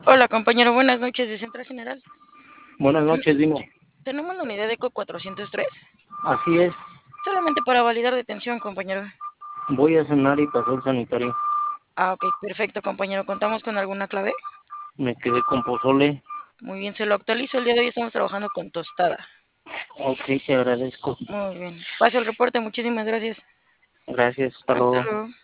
Hola compañero, buenas noches de Central General. Buenas Ten- noches, dime. Tenemos la unidad ECO 403. Así es, Solamente para validar detención, compañero. voy a cenar y pasó el sanitario. Ok, perfecto, compañero. ¿Contamos con alguna clave? Me quedé con pozole. Muy bien, se lo actualizo. El día de hoy estamos trabajando con tostada. Ok, te agradezco. Muy bien. Paso el reporte, muchísimas gracias. Gracias, hasta Hasta luego. luego.